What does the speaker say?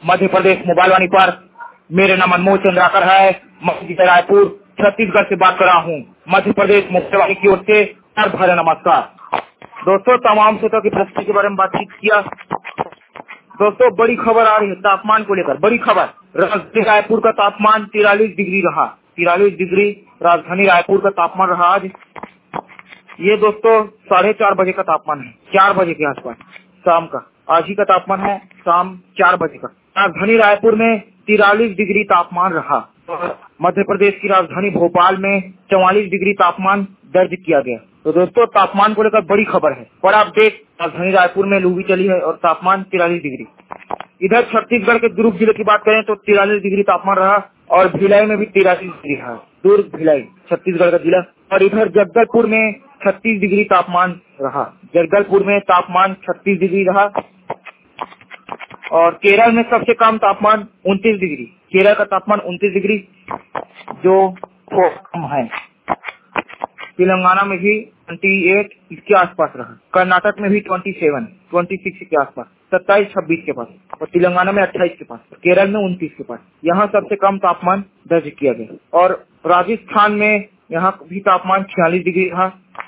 Madhya Pradesh mobile वाणी पर मेरे नाम अनमोल चंद्राकर है। मैं रायपुर छत्तीसगढ़ से बात कर रहा हूँ। मध्य प्रदेश मोबाइल वाणी की ओर से भरे नमस्कार। दोस्तों, तमाम क्षेत्रों की परिस्थिति के बारे में बातचीत किया। दोस्तों, बड़ी खबर आ रही है तापमान को लेकर। बड़ी खबर, राजधानी रायपुर का तापमान 43 डिग्री रहा। 43 डिग्री राजधानी रायपुर का तापमान रहा आज। ये दोस्तों 4:30 बजे का तापमान है, 4 बजे के आसपास शाम का। आज ही का तापमान है शाम 4 बजे का। राजधानी रायपुर में 43 डिग्री तापमान रहा। मध्य प्रदेश की राजधानी भोपाल में 44 डिग्री तापमान दर्ज किया गया। तो दोस्तों, तापमान को लेकर बड़ी खबर है, बड़ा अपडेट। राजधानी रायपुर में लू भी चली है और तापमान 43 डिग्री। इधर छत्तीसगढ़ के दुर्ग जिले की बात करें तो 43 डिग्री तापमान रहा और भिलाई में भी 43 डिग्री रहा। दुर्ग भिलाई छत्तीसगढ़ का जिला। और इधर जगदलपुर में 36 डिग्री तापमान रहा। जगदलपुर में तापमान 36 डिग्री रहा। और केरल में सबसे कम तापमान 29 डिग्री। केरल का तापमान 29 डिग्री जो कम है। तेलंगाना में भी 28 इसके आसपास रहा। कर्नाटक में भी 27, 26 के आसपास, 27, 26 के पास। और तेलंगाना में 28 के पास, केरल में 29 के पास। यहाँ सबसे कम तापमान दर्ज किया गया। और राजस्थान में यहाँ भी तापमान 46 डिग्री रहा।